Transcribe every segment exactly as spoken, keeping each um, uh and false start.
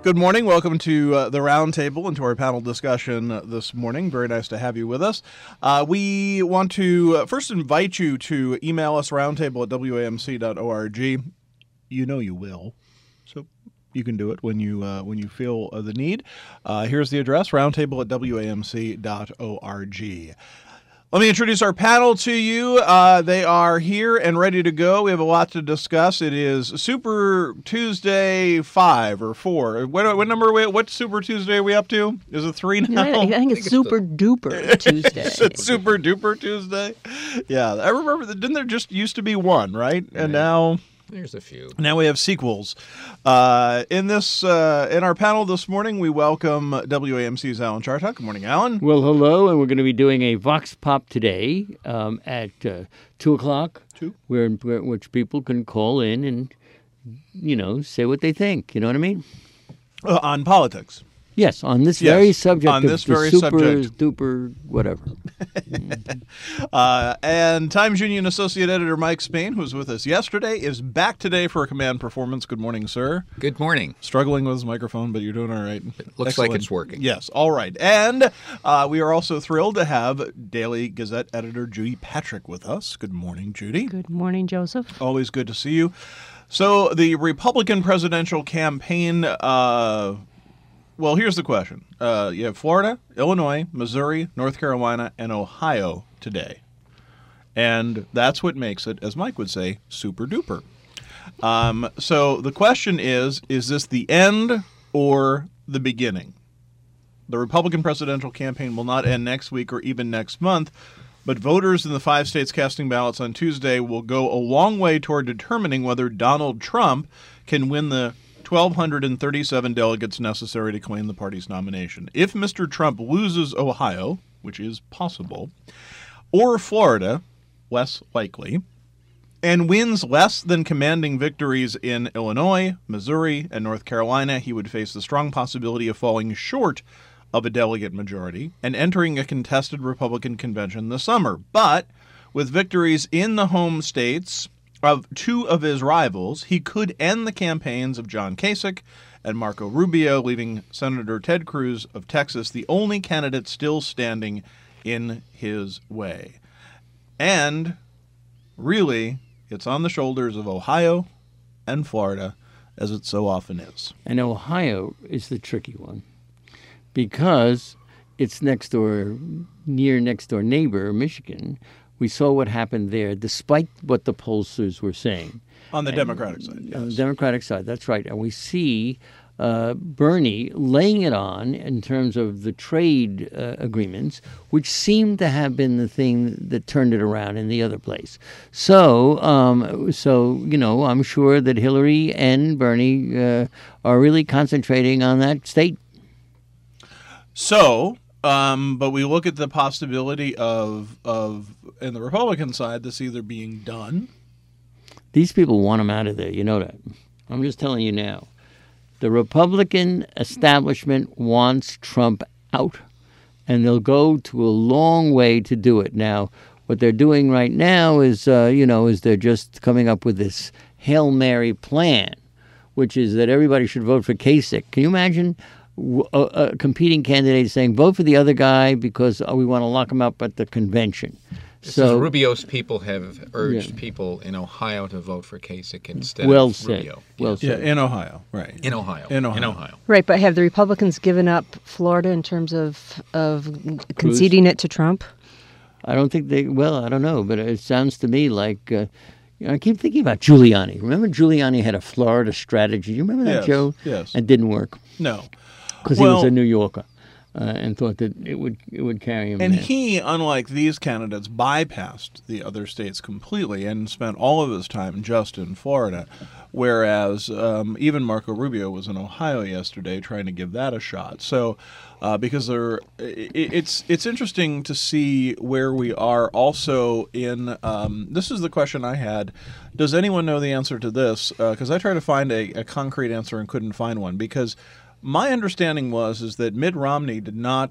Good morning. Welcome to uh, the Roundtable and to our panel discussion uh, this morning. Very nice to have you with us. Uh, we want to uh, first invite you to email us roundtable at w a m c dot org. You know you will, so you can do it when you uh, when you feel uh, the need. Uh, here's the address, roundtable at w a m c dot org. Let me introduce our panel to you. Uh, they are here and ready to go. We have a lot to discuss. It is Super Tuesday five or four. What, what number are we at? What Super Tuesday are we up to? Is it three now? I, I think it's Super Duper Tuesday. Is it Super Duper Tuesday? Yeah, I remember. That, didn't there just used to be one, right? And yeah. now there's a few. Now we have sequels. Uh, in this, uh, in our panel this morning, we welcome W A M C's Alan Chartock. Good morning, Alan. Well, hello, and we're going to be doing a Vox Pop today um, at uh, two o'clock, Two? where, where which people can call in and, you know, say what they think. You know what I mean? Uh, on politics. Yes, on this Yes, very subject on of this the very super subject. duper whatever. uh, and Times Union Associate Editor Mike Spain, who was with us yesterday, is back today for a command performance. Good morning, sir. Good morning. Struggling with his microphone, but you're doing all right. It looks Excellent. like it's working. Yes, all right. And uh, we are also thrilled to have Daily Gazette editor Judy Patrick with us. Good morning, Judy. Good morning, Joseph. Always good to see you. So the Republican presidential campaign, uh, well, here's the question. Uh, you have Florida, Illinois, Missouri, North Carolina, and Ohio today. And that's what makes it, as Mike would say, super duper. Um, so the question is, is this the end or the beginning? The Republican presidential campaign will not end next week or even next month, but voters in the five states casting ballots on Tuesday will go a long way toward determining whether Donald Trump can win the one thousand two hundred thirty-seven delegates necessary to claim the party's nomination. If Mister Trump loses Ohio, which is possible, or Florida, less likely, and wins less than commanding victories in Illinois, Missouri, and North Carolina, he would face the strong possibility of falling short of a delegate majority and entering a contested Republican convention this summer. But with victories in the home states of two of his rivals, he could end the campaigns of John Kasich and Marco Rubio, leaving Senator Ted Cruz of Texas the only candidate still standing in his way. And really, it's on the shoulders of Ohio and Florida, as it so often is. And Ohio is the tricky one because it's next door, near next door neighbor, Michigan. We saw what happened there, despite what the pollsters were saying. On the and, Democratic side, yes. On the Democratic side, that's right. And we see uh, Bernie laying it on in terms of the trade uh, agreements, which seemed to have been the thing that turned it around in the other place. So, um, so you know, I'm sure that Hillary and Bernie uh, are really concentrating on that state. So... Um, but we look at the possibility of, of, in the Republican side, this either being done. These people want him out of there. You know that. I'm just telling you now. The Republican establishment wants Trump out, and they'll go to a long way to do it. Now, what they're doing right now is, uh, you know, is they're just coming up with this Hail Mary plan, which is that everybody should vote for Kasich. Can you imagine A, a competing candidate saying, vote for the other guy because oh, we want to lock him up at the convention? This so is Rubio's people have urged yeah. people in Ohio to vote for Kasich instead well of said. Rubio. Well yeah. said. Yeah, in Ohio, right. In Ohio. In Ohio. In Ohio. Right, but have the Republicans given up Florida in terms of of conceding it to Trump? I don't think they, well, I don't know, but it sounds to me like, uh, you know, I keep thinking about Giuliani. Remember Giuliani had a Florida strategy? You remember that, Yes, Joe? yes. It didn't work. No. Because Well- he was a New Yorker uh, and thought that it would it would carry him And there. he, unlike these candidates, bypassed the other states completely and spent all of his time just in Florida, whereas um, even Marco Rubio was in Ohio yesterday trying to give that a shot. So uh, because there, it, it's it's interesting to see where we are also in, um, this is the question I had, does anyone know the answer to this? Because uh, I tried to find a, a concrete answer and couldn't find one, because my understanding was is that Mitt Romney did not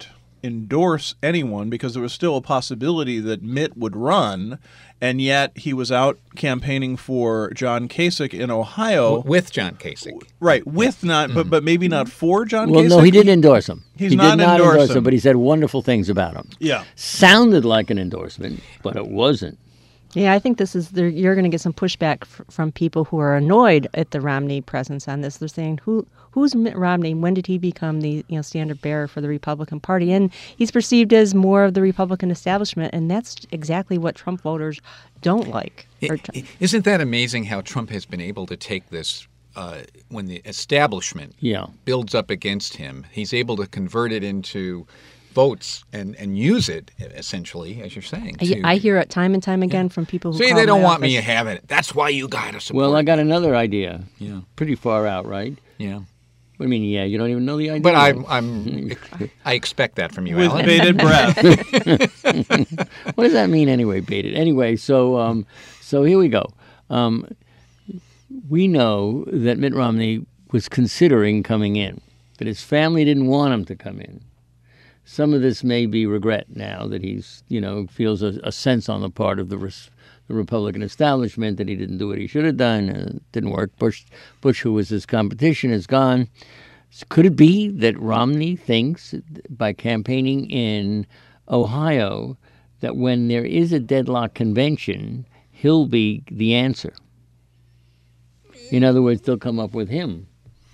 endorse anyone because there was still a possibility that Mitt would run, and yet he was out campaigning for John Kasich in Ohio. With John Kasich. Right, with not, but but maybe not for John Well, Kasich. no, he didn't endorse him. He's he not did not endorse endorse him. him, but he said wonderful things about him. Yeah. Sounded like an endorsement, but it wasn't. Yeah, I think this is there, you're going to get some pushback f- from people who are annoyed at the Romney presence on this. They're saying, "Who, who's Mitt Romney? When did he become the you know standard bearer for the Republican Party?" And he's perceived as more of the Republican establishment, and that's exactly what Trump voters don't like. I- Or- I- Isn't that amazing how Trump has been able to take this uh, when the establishment Yeah. builds up against him? He's able to convert it into votes and, and use it, essentially, as you're saying. I, to- I hear it time and time again from people who See, call they don't my want me office. having it. That's why you got to support Well, I it. got another idea. Yeah. Pretty far out, right? Yeah. What do you mean, yeah? You don't even know the idea? But I'm, I'm, I expect that from you, With Alan. bated breath. What does that mean anyway, baited? Anyway, so um, so here we go. Um, we know that Mitt Romney was considering coming in, but his family didn't want him to come in. Some of this may be regret now that he's, you know, feels a, a sense on the part of the, res, the Republican establishment that he didn't do what he should have done. Uh, it didn't work. Bush, Bush, who was his competition, is gone. Could it be that Romney thinks by campaigning in Ohio that when there is a deadlock convention, he'll be the answer? In other words, they'll come up with him.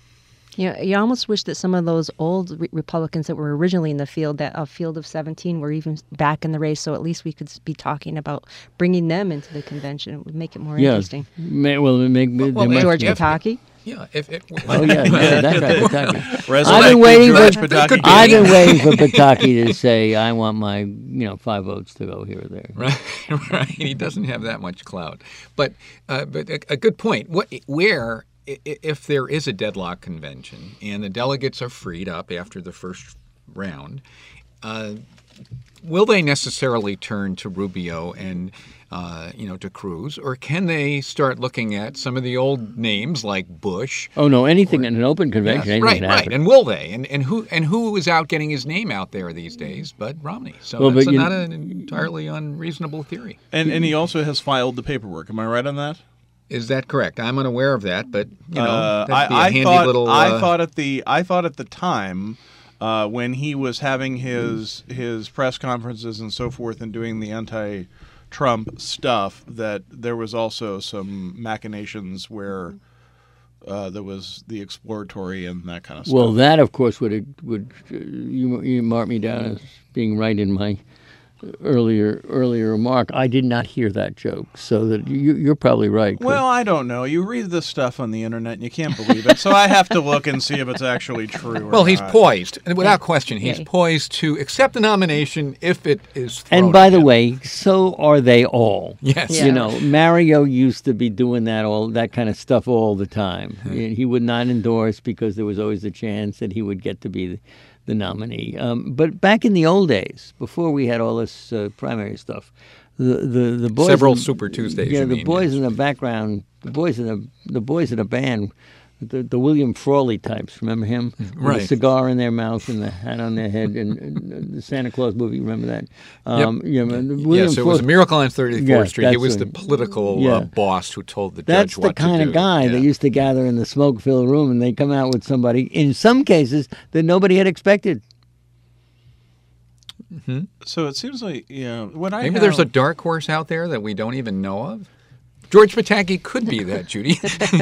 You know, you almost wish that some of those old re- Republicans that were originally in the field, that uh, field of seventeen, were even back in the race. So at least we could be talking about bringing them into the convention. It would make it more Yeah. interesting. May, well, it make, Well, there might- George if- Pataki. Yeah. If it, Oh yeah, yeah, that's right, Pataki. Resurrected I've been waiting George for Pataki. I've been waiting for Pataki to say I want my you know five votes to go here or there. Right, right. He doesn't have that much clout. But, uh, but a, a good point. What, where, i- i- if there is a deadlock convention and the delegates are freed up after the first round, uh, will they necessarily turn to Rubio and, uh, you know, to Cruz, or can they start looking at some of the old names like Bush? Oh no, anything in an open convention, Yes, anything right, can right. happen. And will they? And and who and who is out getting his name out there these days but Romney? So Well, that's but you- not an entirely unreasonable theory. And and he also has filed the paperwork. Am I right on that? Is that correct? I'm unaware of that, but you know, Uh, that'd be a I, I handy thought little. I uh, thought at the I thought at the time uh, when he was having his his press conferences and so forth and doing the anti-Trump stuff that there was also some machinations where uh, there was the exploratory and that kind of stuff. Well, that of course would would uh, you you mark me down as being right in my earlier earlier remark. I did not hear that joke, so that you, you're probably right. Chris. Well, I don't know. You read this stuff on the internet and you can't believe it. So I have to look and see if it's actually true or well, he's not. poised, and without question, he's Yeah. poised to accept the nomination if it is. Thrown and by at the him. way, so are they all. yes, Yeah. You know, Mario used to be doing that all that kind of stuff all the time. He he would not endorse because there was always a chance that he would get to be the, the nominee. Um, but back in the old days, before we had all this uh, primary stuff, the the, the boys Several in- Super Tuesdays, Yeah, you the mean, boys yes. in the background, the boys in the the boys in the band. The, the William Frawley types, remember him? With Right. a cigar in their mouth and the hat on their head, and, and the Santa Claus movie. Remember that? Um, you know, the William yes, it was a Frawley- Miracle on thirty-fourth Yeah, Street. He that's was right. the political Yeah. uh, boss who told the That's judge the what kind to do. of guy that Yeah. used to gather in the smoke-filled room, and they come out with somebody, in some cases, that nobody had expected. So it seems like yeah. What I Maybe have, there's a dark horse out there that we don't even know of. George Pataki could be that, Judy,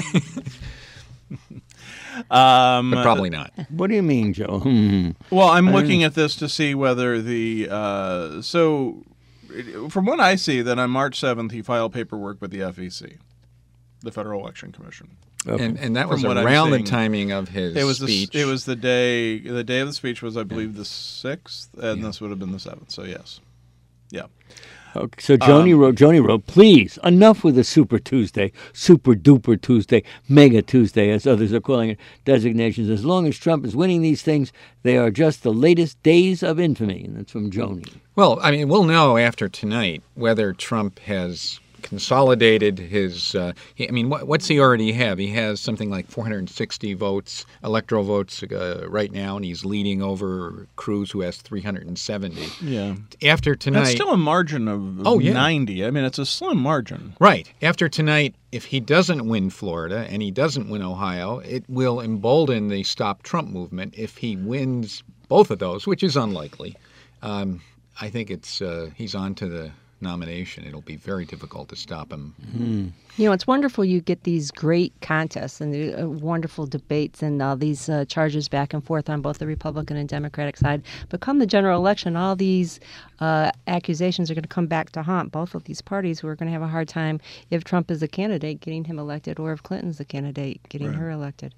um, but probably not. What do you mean, Joe? Hmm. Well, I'm looking at this to see whether the uh, so from what I see, that on March seventh he filed paperwork with the F E C, the Federal Election Commission. Okay. And and that From was what I'm around the seeing, timing of his It was the speech. it was the day the day of the speech was I believe the sixth, and this would have been the seventh. So yes, yeah. Okay, so Joni Um, wrote, Joni wrote, please, enough with the Super Tuesday, Super Duper Tuesday, Mega Tuesday, as others are calling it, designations. As long as Trump is winning these things, they are just the latest days of infamy. And that's from Joni. Well, I mean, we'll know after tonight whether Trump has consolidated his. Uh, he, I mean, what, what's he already have? He has something like four hundred sixty votes, electoral votes uh, right now, and he's leading over Cruz, who has three hundred seventy. Yeah. After tonight, That's still a margin of Oh, yeah. ninety. I mean, it's a slim margin. right after tonight, if he doesn't win Florida and he doesn't win Ohio, it will embolden the Stop Trump movement. If he wins both of those, which is unlikely, um, I think it's uh, he's on to the nomination. It'll be very difficult to stop him. Mm-hmm. You know, it's wonderful you get these great contests and the, uh, wonderful debates and all these uh, charges back and forth on both the Republican and Democratic side. But come the general election, all these uh, accusations are going to come back to haunt both of these parties, who are going to have a hard time, if Trump is the candidate, getting him elected, or if Clinton's the candidate, getting Right. her elected.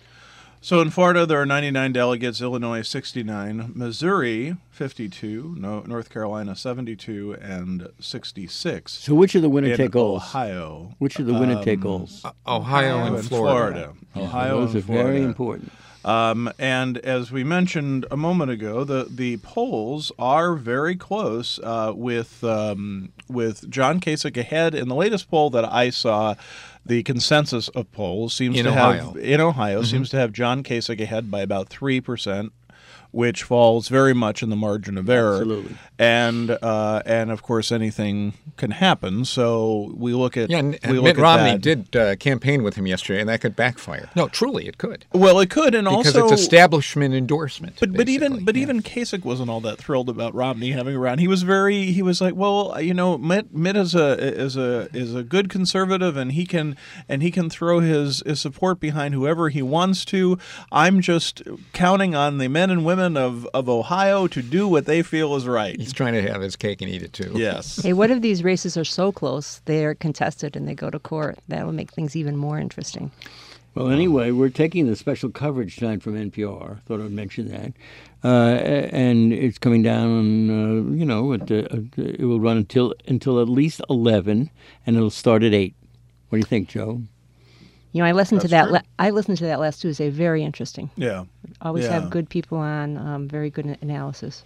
So in Florida, there are ninety-nine delegates, Illinois sixty-nine, Missouri fifty-two, no, North Carolina seventy-two, and sixty-six. So which are the winner in take alls? Ohio. Which are the winner take Um, alls? Ohio and and Florida. Florida. Ohio Those and are Florida. very important. Um, and as we mentioned a moment ago, the, the polls are very close uh, with um, with John Kasich ahead. In the latest poll that I saw, the consensus of polls seems In to Ohio. have in Ohio seems to have John Kasich ahead by about three percent, which falls very much in the margin of error. Absolutely. And uh, and of course anything can happen. So we look at Yeah, and we Mitt look at Romney that. did uh, campaign with him yesterday, and that could backfire. No, truly, it could. Well, it could, and Because also it's establishment endorsement. But but even basically. but Yeah. even Kasich wasn't all that thrilled about Romney having around. He was very he was like, well, you know, Mitt Mitt is a is a is a good conservative, and he can and he can throw his, his support behind whoever he wants to. I'm just counting on the men and women of, of Ohio to do what they feel is right. He's trying to have his cake and eat it too. Yes. Hey, what if these races are so close, they're contested and they go to court? That'll make things even more interesting. Well, anyway, we're taking the special coverage tonight from N P R. Thought I'd mention that. Uh, and it's coming down, uh, you know, at, uh, it will run until until at least eleven, and it'll start at eight. What do you think, Joe? You know, I listened to That's that. true. La- I listened to that last Tuesday. Very interesting. Yeah. Always Yeah. have good people on. Um, very good an- analysis.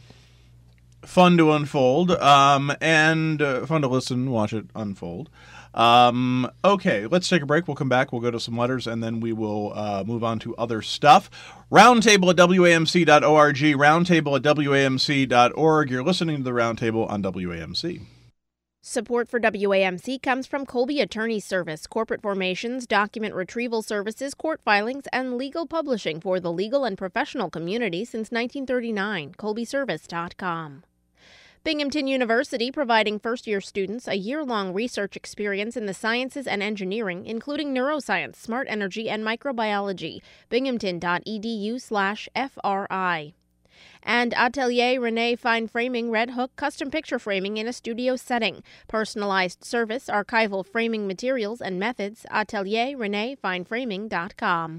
Fun to unfold, um, and uh, fun to listen, watch it unfold. Um, okay, let's take a break. We'll come back. We'll go to some letters, and then we will uh, move on to other stuff. Roundtable at W A M C dot org, roundtable at W A M C dot org. You're listening to the Roundtable on W A M C. Support for W A M C comes from Colby Attorney Service, corporate formations, document retrieval services, court filings, and legal publishing for the legal and professional community since nineteen thirty-nine. colby service dot com. Binghamton University providing first-year students a year-long research experience in the sciences and engineering, including neuroscience, smart energy, and microbiology. binghamton dot e d u slash F R I. And Atelier Renee Fine Framing Red Hook custom picture framing in a studio setting. Personalized service, archival framing materials and methods. Atelier Renee Fine Framing dot com.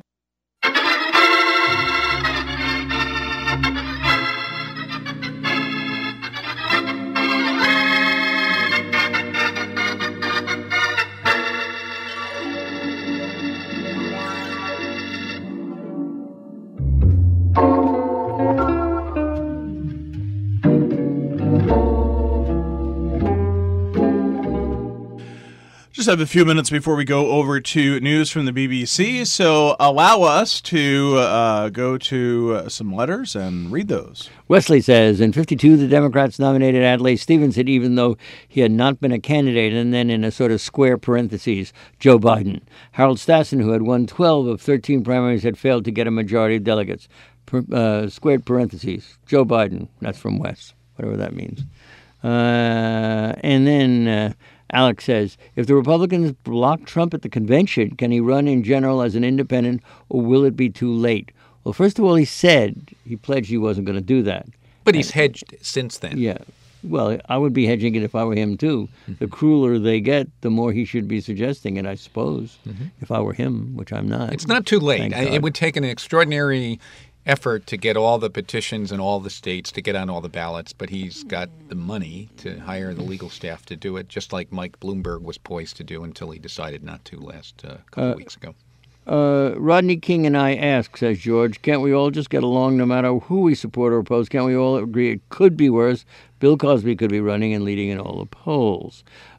Just have a few minutes before we go over to news from the B B C, so allow us to uh, go to uh, some letters and read those. Wesley says, in fifty-two, the Democrats nominated Adlai Stevenson, even though he had not been a candidate, and then in a sort of square parentheses, Joe Biden. Harold Stassen, who had won twelve of thirteen primaries, had failed to get a majority of delegates. Per, uh, squared parentheses, Joe Biden. That's from Wes, whatever that means. Uh, and then uh, Alex says, if the Republicans block Trump at the convention, can he run in general as an independent, or will it be too late? Well, first of all, he said he pledged he wasn't going to do that. But he's hedged since then. Yeah. Well, I would be hedging it if I were him, too. Mm-hmm. The crueler they get, the more he should be suggesting it, I suppose, mm-hmm. if I were him, which I'm not. It's not too late. Thank God. It would take an extraordinary effort to get all the petitions in all the states to get on all the ballots, but he's got the money to hire the legal staff to do it, just like Mike Bloomberg was poised to do until he decided not to last uh, couple uh, of weeks ago. Uh, Rodney King and I ask, says George, can't we all just get along no matter who we support or oppose? Can't we all agree it could be worse? Bill Cosby could be running and leading in all the polls.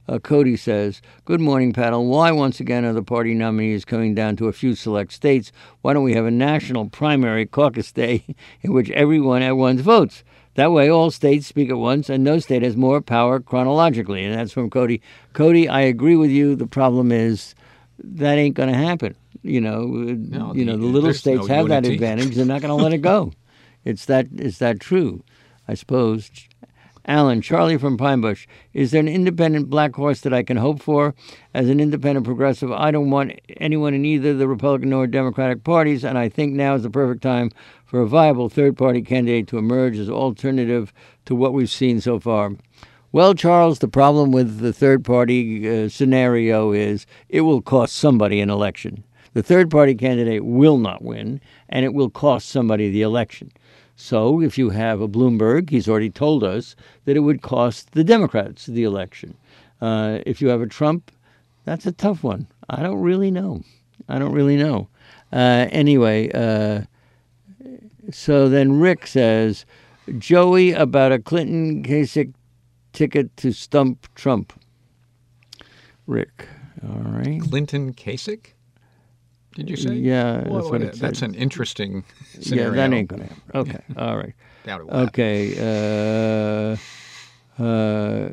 Uh, Cody says, good morning, panel. Why, once again, are the party nominees coming down to a few select states? Why don't we have a national primary caucus day in which everyone at once votes? That way, all states speak at once, and no state has more power chronologically. And that's from Cody. Cody, I agree with you. The problem is that ain't going to happen. You know, no, you the, know, the little states no have that unity. advantage. They're not going to let it go. It's that. Is that true? I suppose. Alan, Charlie from Pine Bush, is there an independent black horse that I can hope for? As an independent progressive, I don't want anyone in either the Republican or Democratic parties, and I think now is the perfect time for a viable third-party candidate to emerge as alternative to what we've seen so far. Well, Charles, the problem with the third-party uh, scenario is it will cost somebody an election. The third-party candidate will not win, and it will cost somebody the election. So if you have a Bloomberg, he's already told us that it would cost the Democrats the election. Uh, if you have a Trump, that's a tough one. I don't really know. I don't really know. Uh, anyway, uh, so then Rick says, Joey, about a Clinton-Kasich ticket to stump Trump. Rick, all right. Clinton Kasich? Did you say? Yeah, that's Well, what it that's said. an interesting scenario. Yeah, that ain't going to happen. Okay, all right. Doubt it will happen. Okay. Uh, uh,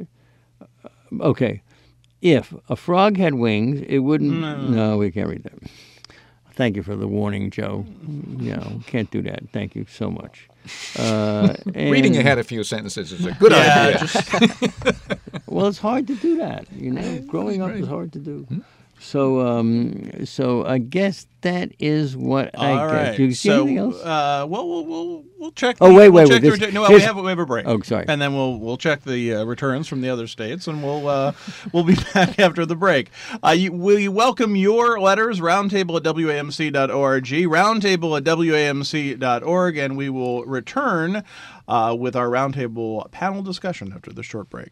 okay. If a frog had wings, it wouldn't. No. No, we can't read that. Thank you for the warning, Joe. No, can't do that. Thank you so much. Uh, Reading and- ahead a few sentences is a good Yeah, idea. just- Well, it's hard to do that. You know, growing up right. is hard to do. So, um, so I guess that is what I All get. right. Do you see so, anything else? Uh, well, we'll we'll we'll check. Oh, the, wait, we'll wait, check wait, the this- return- no, we here's- have we have a break. Oh, sorry. And then we'll we'll check the uh, returns from the other states, and we'll uh, we'll be back after the break. Uh, you, we welcome your letters. Roundtable at W A M C dot org. Roundtable at W A M C dot org, and we will return uh, with our roundtable panel discussion after the short break.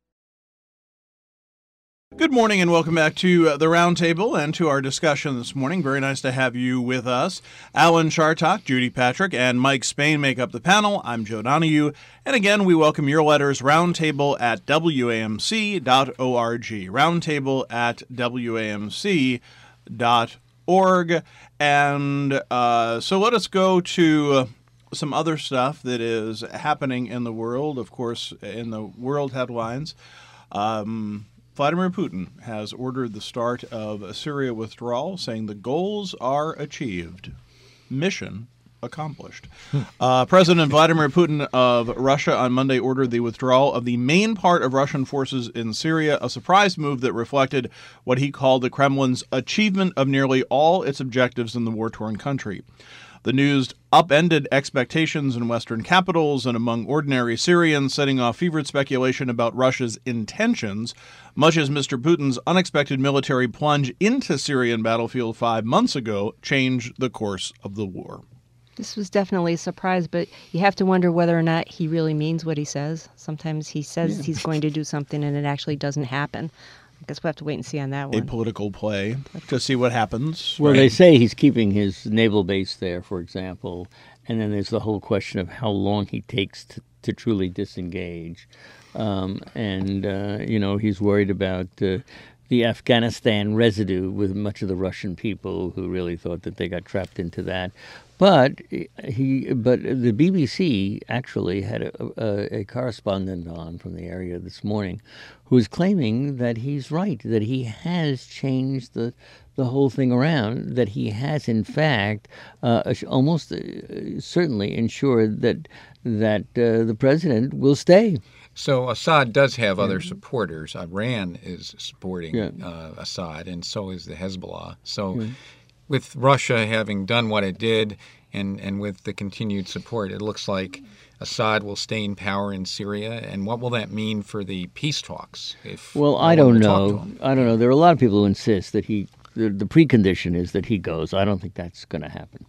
Good morning and welcome back to uh, the Roundtable and to our discussion this morning. Very nice to have you with us. Alan Chartock, Judy Patrick, and Mike Spain make up the panel. I'm Joe Donahue. And again, we welcome your letters, roundtable at W A M C dot org. Roundtable at W A M C dot org. And uh, so let us go to some other stuff that is happening in the world, of course, in the world headlines. Um... Vladimir Putin has ordered the start of a Syria withdrawal, saying the goals are achieved. Mission accomplished. Uh, President Vladimir Putin of Russia on Monday ordered the withdrawal of the main part of Russian forces in Syria, a surprise move that reflected what he called the Kremlin's achievement of nearly all its objectives in the war-torn country. The news upended expectations in Western capitals and among ordinary Syrians, setting off fevered speculation about Russia's intentions, much as Mister Putin's unexpected military plunge into Syrian battlefield five months ago changed the course of the war. This was definitely a surprise, but you have to wonder whether or not he really means what he says. Sometimes he says he's going to do something and it actually doesn't happen. I guess we'll have to wait and see on that A one. political play to see what happens. Well, right? they say he's keeping his naval base there, for example, and then there's the whole question of how long he takes to, to truly disengage. Um, and, uh, you know, he's worried about uh, the Afghanistan residue with much of the Russian people who really thought that they got trapped into that. But he, but the B B C actually had a, a, a correspondent on from the area this morning who was claiming that he's right, that he has changed the the whole thing around, that he has in fact uh, almost uh, certainly ensured that that uh, the president will stay. So Assad does have other supporters. Iran is supporting Yeah. uh, Assad, and so is the Hezbollah. So with Russia having done what it did, and, and with the continued support, it looks like Assad will stay in power in Syria. And what will that mean for the peace talks? If Well, no I one don't will talk to know. him? I don't know. There are a lot of people who insist that he, the, the precondition is that he goes. I don't think that's going to happen.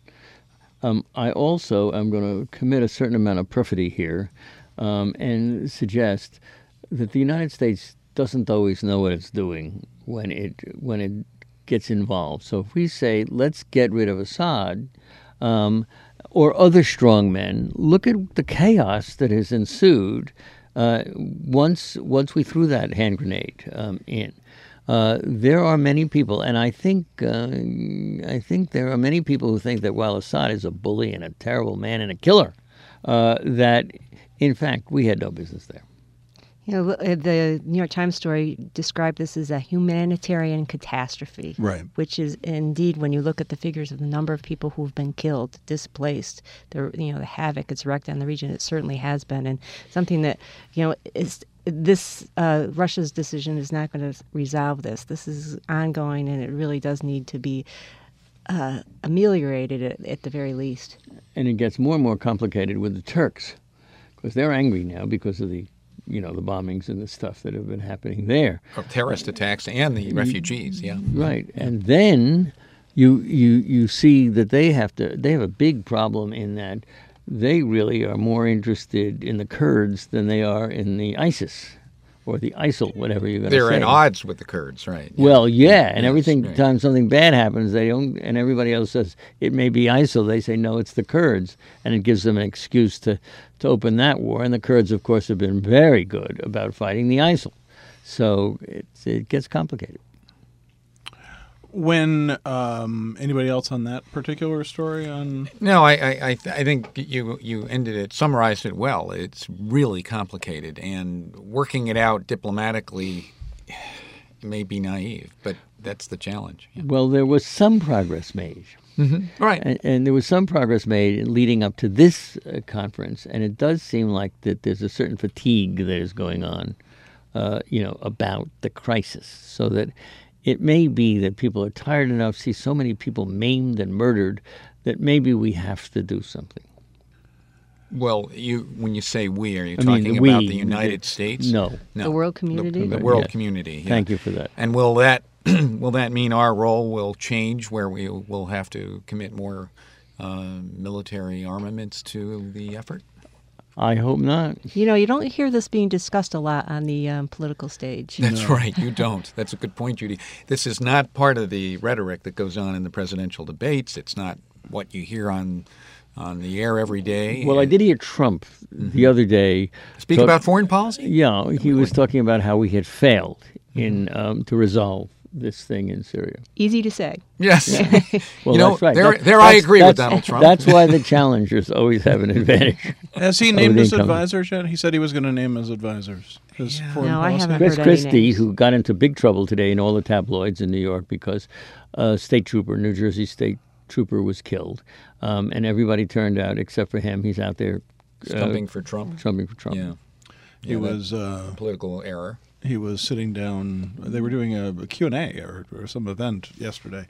Um, I also am going to commit a certain amount of perfidy here um, and suggest that the United States doesn't always know what it's doing when it when it gets involved. So if we say, let's get rid of Assad, um, or other strong men, look at the chaos that has ensued uh, once once we threw that hand grenade um, in, uh, there are many people, and I think uh, I think there are many people who think that while Assad is a bully and a terrible man and a killer, uh, that in fact we had no business there. You know, the New York Times story described this as a humanitarian catastrophe. Right. Which is indeed, when you look at the figures of the number of people who've been killed, displaced, the you know the havoc it's wreaked on the region, it certainly has been, and something that you know is this uh, Russia's decision is not going to resolve this. This is ongoing, and it really does need to be uh, ameliorated at, at the very least. And it gets more and more complicated with the Turks, because they're angry now because of the you know, the bombings and the stuff that have been happening there. Of terrorist attacks and the refugees, yeah. Right. And then you you you see that they have to they have a big problem in that they really are more interested in the Kurds than they are in the ISIS or the ISIL, whatever you're going to say. They're at odds with the Kurds, right? Yeah. Well, yeah, and Yes, every right. time something bad happens, they don't, and everybody else says it may be ISIL. They say no, it's the Kurds, and it gives them an excuse to, to open that war. And the Kurds, of course, have been very good about fighting the ISIL, so it's, it gets complicated. When um, anybody else on that particular story on? No, I I, I, th- I think you you ended it, summarized it well. It's really complicated, and working it out diplomatically may be naive, but that's the challenge. Yeah. Well, there was some progress made. Mm-hmm. Right. And, and there was some progress made leading up to this uh, conference, and it does seem like that there's a certain fatigue that is going on, uh, you know, about the crisis, so that it may be that people are tired enough to see so many people maimed and murdered that maybe we have to do something. Well, you when you say we, are you I talking mean, we, about the United States? No. No. The world community? The, the world Yeah. community. yeah. Thank you for that. And will that will that mean our role will change, where we will have to commit more uh, military armaments to the effort? I hope not. You know, you don't hear this being discussed a lot on the um, political stage. That's right. You don't. That's a good point, Judy. This is not part of the rhetoric that goes on in the presidential debates. It's not what you hear on on the air every day. Well, I did hear Trump the other day Speak talk- about foreign policy? Yeah, he was talking about how we had failed in um, to resolve this thing in Syria. Easy to say. Yes. Well, you know, that's right. there, That- there I that's- agree with that's- Donald Trump. That's why the challengers always have an advantage. Has he Oh, named they his come. advisors yet? He said he was going to name his advisors. His foreign No, I policy. haven't Chris heard any Christie, names. who got into big trouble today in all the tabloids in New York because a state trooper, New Jersey state trooper, was killed, um, and everybody turned out except for him. He's out there uh, Stumping for Trump. trumping for Trump. Yeah. He Yeah, that was uh, political error. he was sitting down. They were doing a, a Q and A or, or some event yesterday,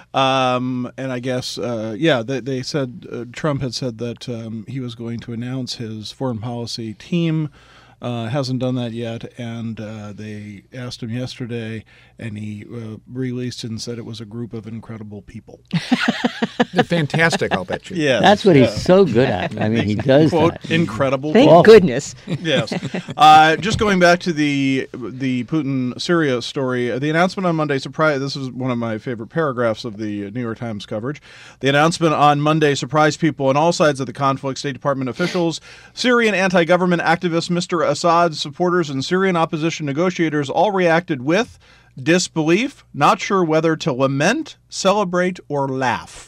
um, and I guess uh, yeah, they, they said uh, Trump had said that um, he was going to announce his foreign policy team. Uh, hasn't done that yet, and uh, they asked him yesterday, and he uh, released and said it was a group of incredible people. They're fantastic, I'll bet you. Yes, That's what yeah. he's so good at. I mean, he does Quote, that. incredible. Thank people. goodness. Yes. Uh, just going back to the the Putin Syria story, the announcement on Monday surprised. This is one of my favorite paragraphs of the New York Times coverage. The announcement on Monday surprised people on all sides of the conflict. State Department officials, Syrian anti-government activists, Mister Assad's supporters, and Syrian opposition negotiators all reacted with disbelief, not sure whether to lament, celebrate, or laugh.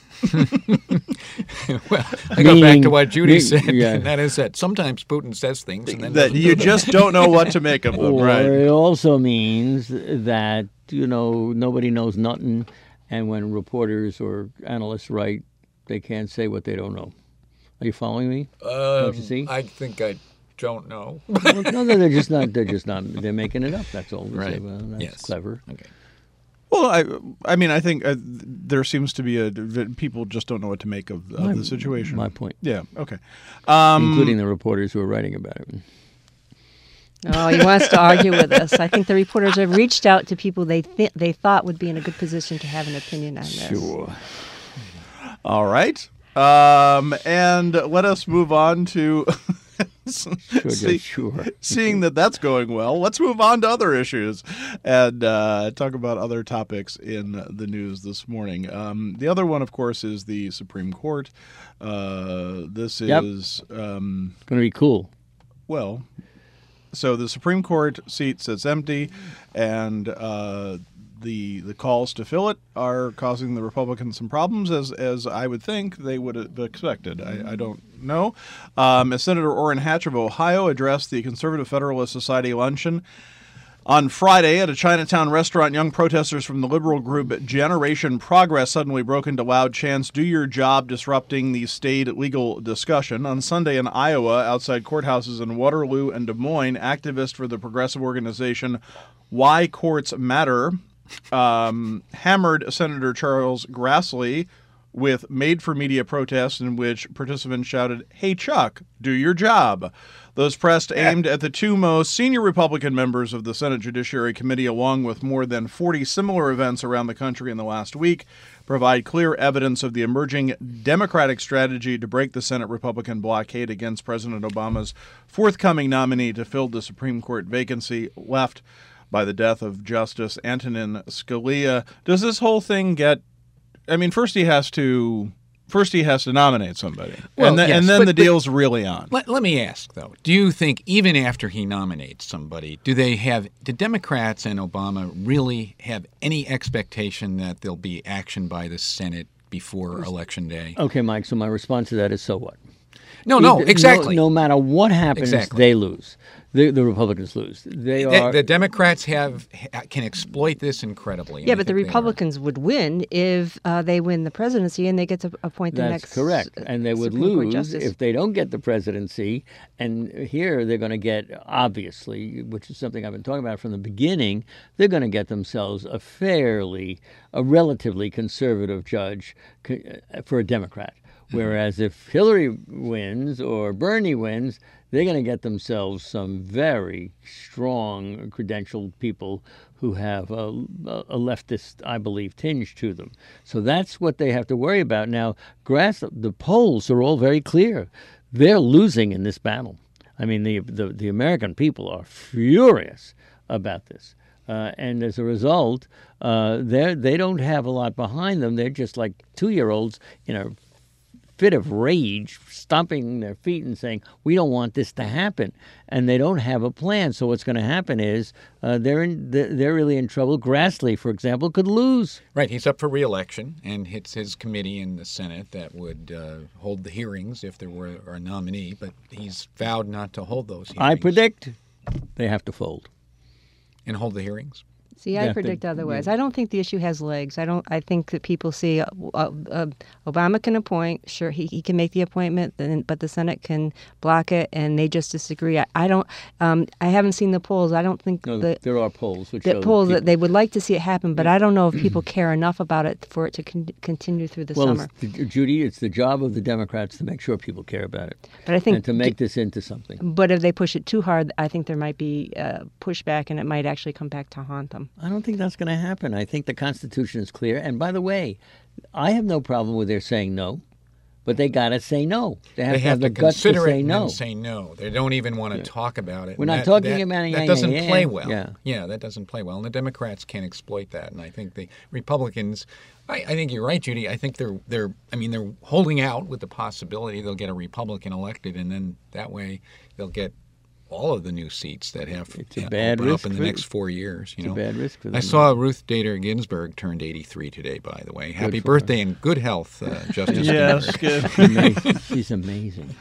Well, I go back Meaning- to what Judy me- said, yeah. and that is that sometimes Putin says things and then That doesn't you do them. just don't know what to make of them, Or right? it also means that, you know, nobody knows nothing, and when reporters or analysts write, they can't say what they don't know. Are you following me? Don't you see? Um, I think I don't know. Well, no, no, they're just not. They're just not. They're making it up. That's all. They say, Right. well, that's Yes. clever. Okay. Well, I, I mean, I think uh, there seems to be a people just don't know what to make of, of My- the situation. My point, Yeah. Okay. Um, including the reporters who are writing about it. Oh, he wants to argue with us. I think the reporters have reached out to people they th- they thought would be in a good position to have an opinion on this. Sure. all right. Um, and let us move on to Sure, see- just sure. seeing that that's going well. Let's move on to other issues and uh, talk about other topics in the news this morning. Um, the other one, of course, is the Supreme Court. Uh, this Yep. is um, Going to be cool. well. So the Supreme Court seat sits empty, and uh, the the calls to fill it are causing the Republicans some problems, as as I would think they would have expected. I, I don't know. Um, as Senator Orrin Hatch of Ohio addressed the Conservative Federalist Society luncheon on Friday at a Chinatown restaurant, young protesters from the liberal group Generation Progress suddenly broke into loud chants, "Do your job," disrupting the staid legal discussion. On Sunday in Iowa, outside courthouses in Waterloo and Des Moines, activists for the progressive organization Why Courts Matter um, hammered Senator Charles Grassley with made-for-media protests in which participants shouted, "Hey, Chuck, do your job." Those pressed aimed at the two most senior Republican members of the Senate Judiciary Committee, along with more than forty similar events around the country in the last week, provide clear evidence of the emerging Democratic strategy to break the Senate Republican blockade against President Obama's forthcoming nominee to fill the Supreme Court vacancy left by the death of Justice Antonin Scalia. Does this whole thing get I mean, first he has to first he has to nominate somebody, well, and, th- yes, and then but, the deal's really on. Let, let me ask though: do you think even after he nominates somebody, do they have? Do Democrats and Obama really have any expectation that there'll be action by the Senate before Election Day? Okay, Mike. So my response to that is, so what? No, no, Either- exactly. No, no matter what happens, Exactly. they lose. The, the Republicans lose. They The, are. the Democrats have can exploit this incredibly. and Yeah, I but the think they are. Republicans would win if uh, they win the presidency and they get to appoint the That's next. correct. And they would Supreme Court lose justice. if they don't get the presidency. And here they're going to get, obviously, which is something I've been talking about from the beginning, they're going to get themselves a fairly, a relatively conservative judge co- for a Democrat. Whereas if Hillary wins or Bernie wins, they're going to get themselves some very strong, credentialed people who have a, a leftist, I believe, tinge to them. So that's what they have to worry about. Now, Grass, the polls are all very clear. They're losing in this battle. I mean, the the, the American people are furious about this. Uh, and as a result, uh, they they don't have a lot behind them. They're just like two-year-olds in a fit of rage, stomping their feet and saying, "We don't want this to happen," and they don't have a plan. So what's going to happen is uh, they're in, they're really in trouble. Grassley, for example, could lose. Right, he's up for re-election, and it's his committee in the Senate that would uh, hold the hearings if there were a nominee. But he's vowed not to hold those hearings. I predict they have to fold. And hold the hearings. See, I Yeah, predict the- otherwise. I don't think the issue has legs. I don't. I think that people see uh, uh, Obama can appoint. Sure, he, he can make the appointment, then, but the Senate can block it, and they just disagree. I, I don't. Um, I haven't seen the polls. I don't think No, that there are polls which that show polls people- that they would like to see it happen, but I don't know if people care enough about it for it to con- continue through the well, summer. it's the, Judy, it's the job of the Democrats to make sure people care about it But I think and to make this into something. But if they push it too hard, I think there might be uh, pushback, and it might actually come back to haunt them. I don't think that's going to happen. I think the Constitution is clear. And by the way, I have no problem with their saying no, but they got to say no. They have They to have have the to guts to consider it say and no. then say no. They don't even want to talk about it. We're And not that- talking that, about it. That Yeah, doesn't yeah, play yeah. well. Yeah. Yeah, that doesn't play well. And the Democrats can exploit that. And I think the Republicans, I, I think you're right, Judy. I think they're, they're, I mean, they're holding out with the possibility they'll get a Republican elected, and then that way they'll get all of the new seats that have It's a uh, bad open risk up in the for- next four years. You it's a know, bad risk for I them. saw Ruth Bader Ginsburg turned eighty-three today. By the way, happy for her. birthday and good health, uh, Justice Yes, Ginsburg. good. Amazing. She's amazing.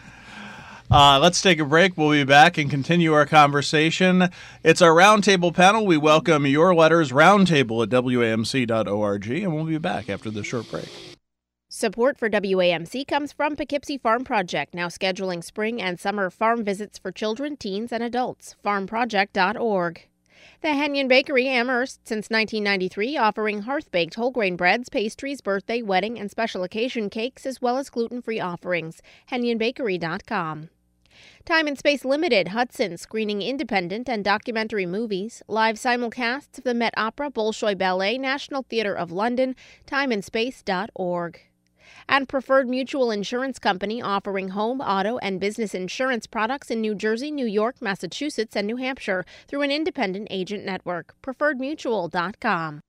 Uh, let's take a break. We'll be back and continue our conversation. It's our roundtable panel. We welcome your letters, roundtable at W A M C dot org, and we'll be back after this short break. Support for W A M C comes from Poughkeepsie Farm Project, now scheduling spring and summer farm visits for children, teens, and adults. farm project dot org. The Henyon Bakery, Amherst, since nineteen ninety-three, offering hearth-baked whole grain breads, pastries, birthday, wedding, and special occasion cakes, as well as gluten-free offerings. henyon bakery dot com. Time and Space Limited, Hudson, screening independent and documentary movies, live simulcasts of the Met Opera, Bolshoi Ballet, National Theatre of London, time and space dot org. And Preferred Mutual Insurance Company, offering home, auto, and business insurance products in New Jersey, New York, Massachusetts, and New Hampshire through an independent agent network. preferred mutual dot com.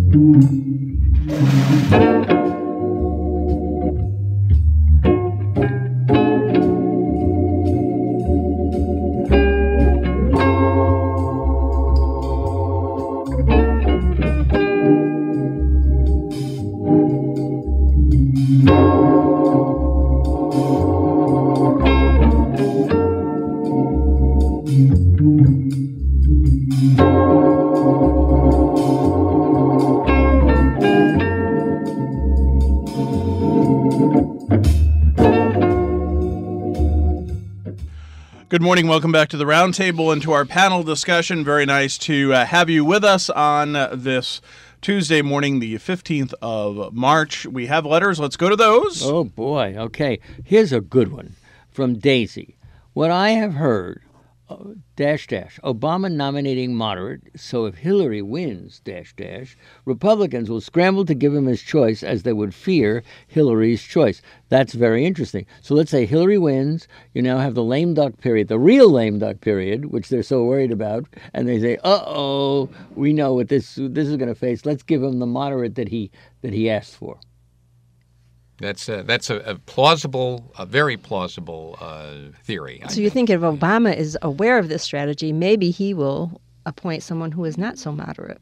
Good morning. Welcome back to the Roundtable and to our panel discussion. Very nice to uh, have you with us on uh, this Tuesday morning, the fifteenth of March. We have letters. Let's go to those. Oh, boy. Okay. Here's a good one from Daisy. What I have heard, uh, dash, dash, Obama nominating moderate, so if Hillary wins, dash, dash, Republicans will scramble to give him his choice as they would fear Hillary's choice. That's very interesting. So let's say Hillary wins. You now have the lame duck period, the real lame duck period, which they're so worried about. And they say, uh-oh, we know what this this is going to face. Let's give him the moderate that he that he asked for. That's a, that's a, a plausible, a very plausible uh, theory. I So you think if Obama is aware of this strategy, maybe he will appoint someone who is not so moderate?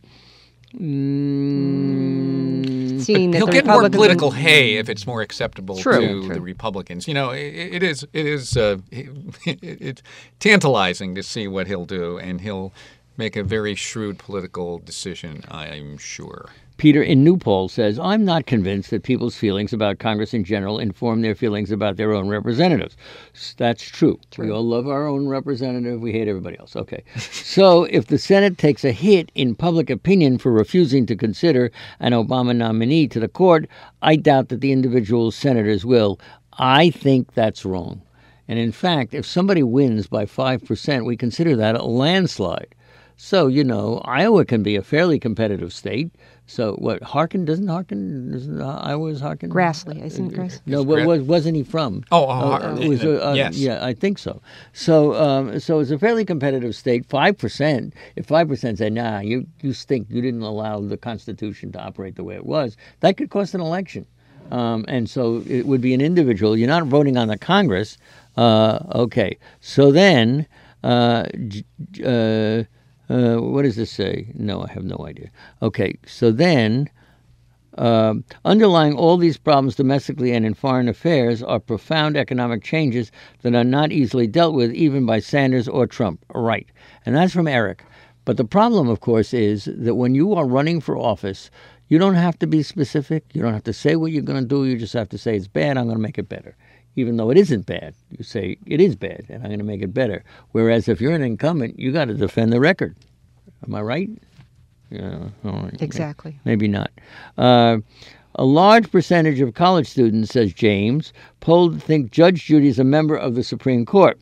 Mm. Seeing that He'll the get more Republicans- political hay if it's more acceptable True, to true. the Republicans. You know, it, it is it is uh, it, it's tantalizing to see what he'll do, and he'll make a very shrewd political decision, I'm sure. Peter in New Paltz says, I'm not convinced that people's feelings about Congress in general inform their feelings about their own representatives. S- That's true. True. We all love our own representative. We hate everybody else. Okay. So if the Senate takes a hit in public opinion for refusing to consider an Obama nominee to the court, I doubt that the individual senators will. I think that's wrong. And in fact, if somebody wins by five percent, we consider that a landslide. So, you know, Iowa can be a fairly competitive state. So what, Harkin, doesn't Harkin, isn't uh, Iowa's Harkin? Grassley, isn't it Grassley? No, what, was, wasn't he from? Oh, oh, Uh, uh, it was, uh, uh, yes. Yeah, I think so. So um, so it's a fairly competitive state. five percent, if five percent say, nah, you, you stink, you didn't allow the Constitution to operate the way it was, that could cost an election. Um, and so it would be an individual. You're not voting on the Congress. Uh, okay. So then, uh, j- uh, uh, what does this say? No, I have no idea. Okay. So then, uh, underlying all these problems domestically and in foreign affairs are profound economic changes that are not easily dealt with even by Sanders or Trump. Right. And that's from Eric. But the problem, of course, is that when you are running for office, you don't have to be specific. You don't have to say what you're going to do. You just have to say it's bad. I'm going to make it better. Even though it isn't bad, you say it is bad, and I'm going to make it better. Whereas if you're an incumbent, you got to defend the record. Am I right? Yeah, all right. Exactly. Maybe not. Uh, a large percentage of college students, says James, polled think Judge Judy is a member of the Supreme Court.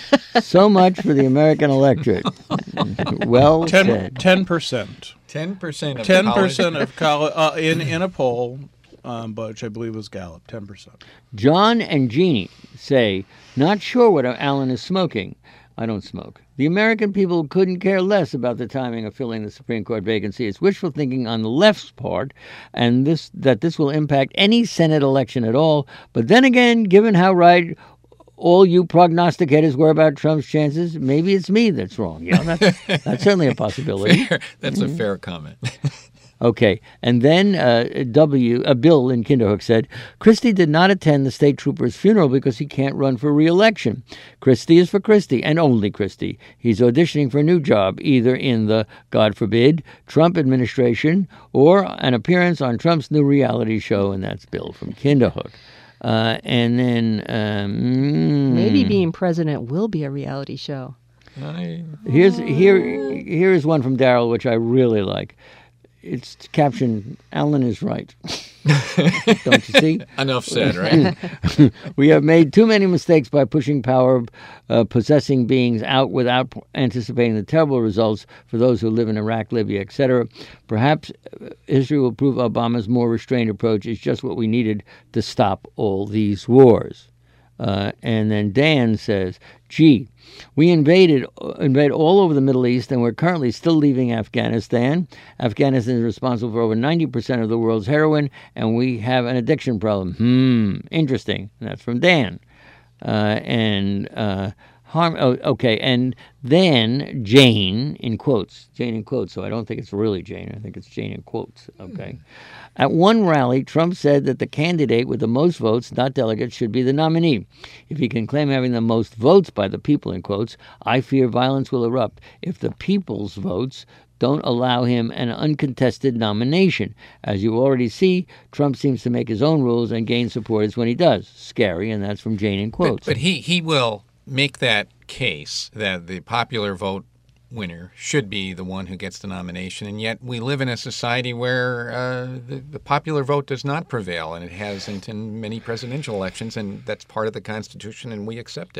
So much for the American electorate. Well said. Ten percent. Ten percent of Ten college- percent of college uh, in in a poll, um, which I believe was Gallup. Ten percent. John and Jeannie say, not sure what Alan is smoking. I don't smoke. The American people couldn't care less about the timing of filling the Supreme Court vacancy. It's wishful thinking on the left's part, and this that this will impact any Senate election at all. But then again, given how right all you prognosticators were about Trump's chances, maybe it's me that's wrong. Yeah, that's, that's certainly a possibility. Fair. That's a fair comment. Okay, and then uh, W. Uh, Bill in Kinderhook said, Christie did not attend the state trooper's funeral because he can't run for re-election. Christie is for Christie, and only Christie. He's auditioning for a new job, either in the, God forbid, Trump administration, or an appearance on Trump's new reality show, and that's Bill from Kinderhook. Uh, and then... Um, Maybe being president will be a reality show. I, Here's here here is one from Daryl, which I really like. It's captioned, Alan is right. Don't you see? enough said, right? We have made too many mistakes by pushing power uh, possessing beings out without anticipating the terrible results for those who live in Iraq, Libya, et cetera. Perhaps uh, history will prove Obama's more restrained approach is just what we needed to stop all these wars. Uh, and then Dan says, gee, we invaded invaded all over the Middle East, and we're currently still leaving Afghanistan. Afghanistan is responsible for over ninety percent of the world's heroin, and we have an addiction problem. Hmm, interesting. And that's from Dan. Uh, and uh, harm. Oh, okay, and then Jane in quotes. Jane in quotes. So I don't think it's really Jane. I think it's Jane in quotes. Okay. Mm. At one rally, Trump said that the candidate with the most votes, not delegates, should be the nominee. If he can claim having the most votes by the people, in quotes, I fear violence will erupt if the people's votes don't allow him an uncontested nomination. As you already see, Trump seems to make his own rules and gain supporters when he does. Scary, and that's from Jane in quotes. But, but he, he will make that case that the popular vote winner should be the one who gets the nomination, and yet we live in a society where uh, the, the popular vote does not prevail, and it hasn't in many presidential elections, and that's part of the Constitution, and we accept it.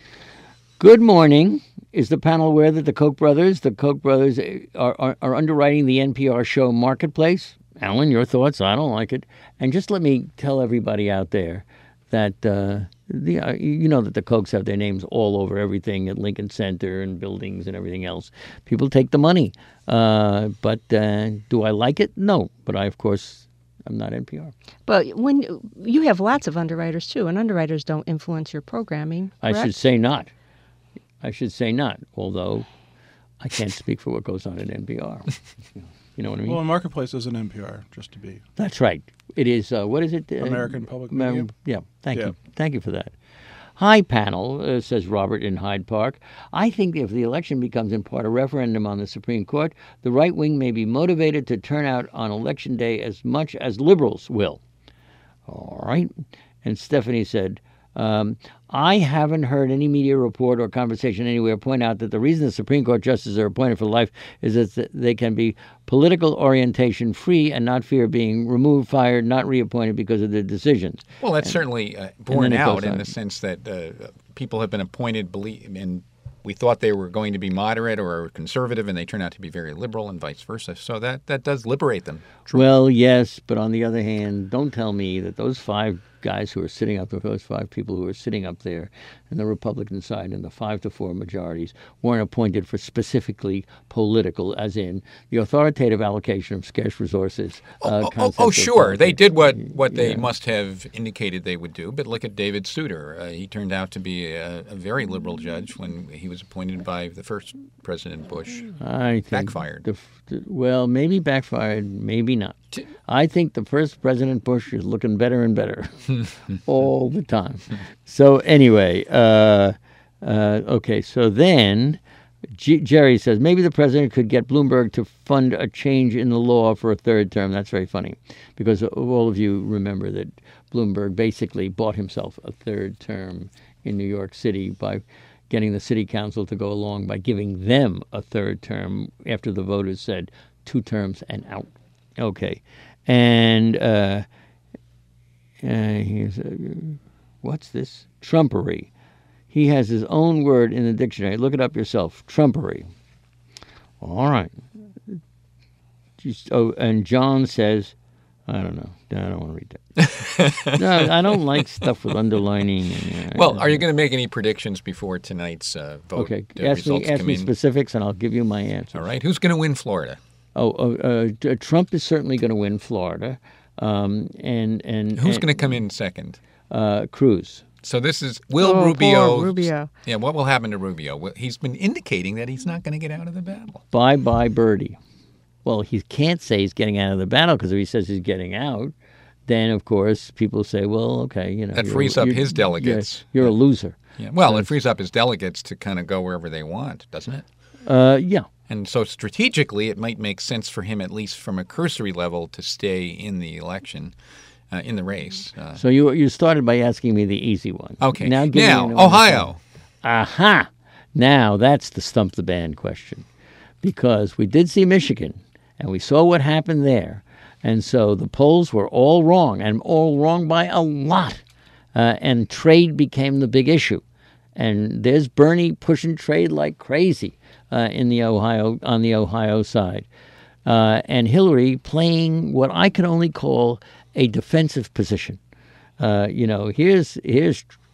Good morning. Is the panel aware that the Koch brothers, the Koch brothers are, are, are underwriting the N P R show Marketplace? Alan, your thoughts? I don't like it. And just let me tell everybody out there that uh, the uh, you know that the Kochs have their names all over everything at Lincoln Center and buildings and everything else. People take the money. Uh, but uh, do I like it? No. But I, of course, I'm not N P R. But when you have lots of underwriters, too, and underwriters don't influence your programming, correct? I should say not. I should say not, although I can't speak for what goes on at N P R. You know what I mean? Well, Marketplace is an N P R, just to be. That's right. It is, uh, what is it? Uh, American Public Media? Um, yeah, thank yeah. you. Thank you for that. Hi, panel, uh, says Robert in Hyde Park. I think if the election becomes in part a referendum on the Supreme Court, the right wing may be motivated to turn out on Election Day as much as liberals will. All right. And Stephanie said, Um, I haven't heard any media report or conversation anywhere point out that the reason the Supreme Court justices are appointed for life is that they can be political orientation free and not fear being removed, fired, not reappointed because of their decisions. Well, that's and, certainly uh, borne out in the sense that uh, people have been appointed believe, and we thought they were going to be moderate or conservative, and they turn out to be very liberal and vice versa. So that, that does liberate them. True. Well, yes, but on the other hand, don't tell me that those five guys who are sitting up there, those five people who are sitting up there in the Republican side in the five to four majorities weren't appointed for specifically political, as in the authoritative allocation of scarce resources. Uh, oh, oh, oh, sure. They did what, what they yeah. must have indicated they would do. But look at David Souter. Uh, he turned out to be a, a very liberal judge when he was appointed by the first President Bush. I think backfired. The, the, well, maybe backfired, maybe not. I think the first President Bush is looking better and better all the time. So anyway, uh, uh, okay, so then G- Jerry says, maybe the president could get Bloomberg to fund a change in the law for a third term. That's very funny because all of you remember that Bloomberg basically bought himself a third term in New York City by getting the city council to go along by giving them a third term after the voters said two terms and out. Okay. And uh, uh, here's a, what's this? Trumpery. He has his own word in the dictionary. Look it up yourself. Trumpery. All right. Just, oh, and John says, I don't know. I don't want to read that. No, I don't like stuff with underlining. And, uh, well, are you going to make any predictions before tonight's uh, vote? Okay. Uh, ask me, ask me in? specifics, and I'll give you my answer. All right. Who's going to win Florida? Oh, uh, uh, Trump is certainly going to win Florida. Um, and and Who's and, going to come in second? Uh, Cruz. So this is Will oh, Rubio. Poor Rubio. Yeah, what will happen to Rubio? Well, he's been indicating that he's not going to get out of the battle. Bye-bye, Birdie. Well, he can't say he's getting out of the battle because if he says he's getting out, then, of course, people say, well, okay, you know. That frees up his delegates. You're, you're a loser. Yeah. Well, so it frees up his delegates to kind of go wherever they want, doesn't it? Uh, yeah. And so strategically, it might make sense for him, at least from a cursory level, to stay in the election, uh, in the race. Uh, so you you started by asking me the easy one. Okay. Now, give now me Ohio. Aha. Now, that's the stump the band question. Because we did see Michigan, and we saw what happened there. And so the polls were all wrong, and all wrong by a lot. Uh, and trade became the big issue. And there's Bernie pushing trade like crazy uh, in the Ohio on the Ohio side, uh, and Hillary playing what I can only call a defensive position. Uh, you know, here's here's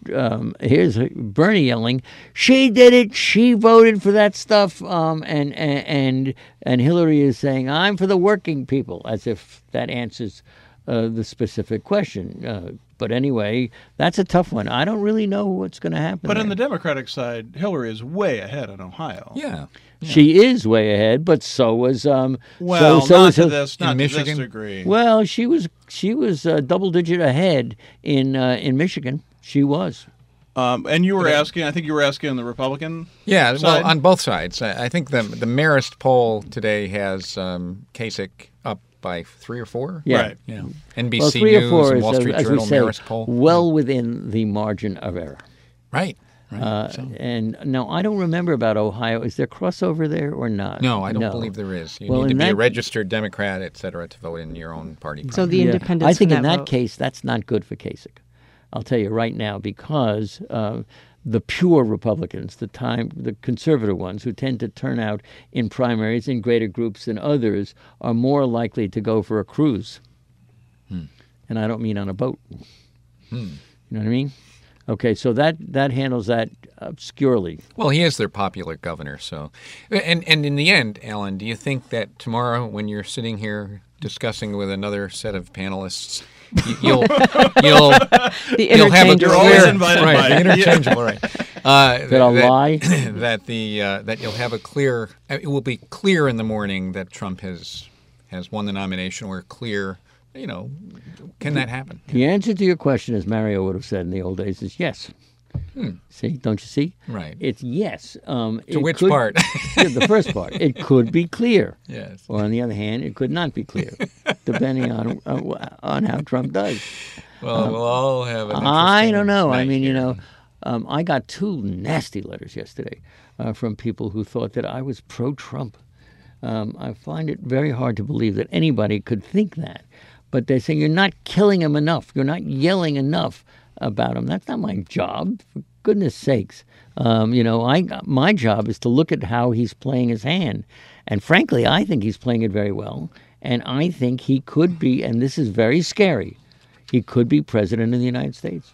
um, here's Bernie yelling, "She did it. She voted for that stuff." Um, and, and and and Hillary is saying, "I'm for the working people," as if that answers uh, the specific question. Uh, but anyway, that's a tough one. I don't really know what's going to happen. But there. on the Democratic side, Hillary is way ahead in Ohio. Yeah. She is way ahead, but so was um. Well, so, so not was to Hil- this, not in to Michigan? this degree. Well, she was she was uh, double digit ahead in uh, in Michigan. She was. Um, and you were asking, I think you were asking on the Republican Yeah, side? well, on both sides. I I think the the Marist poll today has um, Kasich up by three or four. Yeah. Right. Yeah. N B C Well, three News or four and is, Wall uh, Street as we Journal say, Marist poll. well within the margin of error. Right. right. Uh, So- And no, I don't remember about Ohio. Is there crossover there or not? no, I don't believe there is. You Well, need to in be a that- registered Democrat, et cetera, to vote in your own party. So the Yeah. independents. I think can in not that vote. case, that's not good for Kasich. I'll tell you right now, because uh, the pure Republicans, the time, the conservative ones who tend to turn out in primaries in greater groups than others, are more likely to go for a cruise. Hmm. And I don't mean on a boat. Hmm. You know what I mean? Okay, so that that handles that obscurely. Well, he is their popular governor. So, and and in the end, Alan, do you think that tomorrow, when you're sitting here discussing with another set of panelists, you- you'll you'll The you'll have a interchangeable. You're always clear- invited right, by the it. interchangeable, right? Uh, That I'll lie? that the uh, that you'll have a clear. It will be clear in the morning that Trump has has won the nomination. Or clear, you know, can that happen? The answer to your question, as Mario would have said in the old days, is yes. See, don't you see? Right. It's yes. Um, To it which could- part? Yeah, the first part. It could be clear. Yes. Or on the other hand, it could not be clear, depending on uh, on how Trump does. Well, we'll all have an. I interesting don't know. I night mean, you here. know, um, I got two nasty letters yesterday uh, from people who thought that I was pro-Trump. Um, I find it very hard to believe that anybody could think that. But they're saying you're not killing him enough. You're not yelling enough about him. That's not my job, for goodness sakes. Um, you know, I my job is to look at how he's playing his hand. And frankly, I think he's playing it very well. And I think he could be, and this is very scary, he could be president of the United States.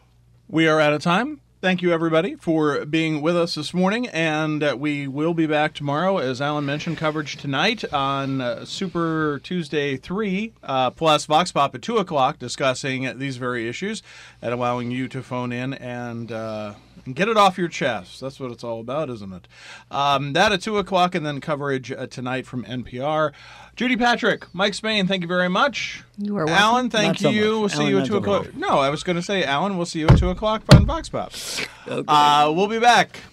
We are out of time. Thank you, everybody, for being with us this morning. And uh, we will be back tomorrow, as Alan mentioned, coverage tonight on uh, Super Tuesday three, uh, plus Vox Pop at two o'clock, discussing these very issues and allowing you to phone in and uh, get it off your chest. That's what it's all about, isn't it? Um, that at two o'clock, and then coverage uh, tonight from N P R. Judy Patrick, Mike Spain, thank you very much. You are welcome. Alan, thank Not so you. much. We'll see Alan, you at not two so o'clock. much. No, I was going to say, Alan, we'll see you at two o'clock on Vox Pop. Okay. Uh, we'll be back.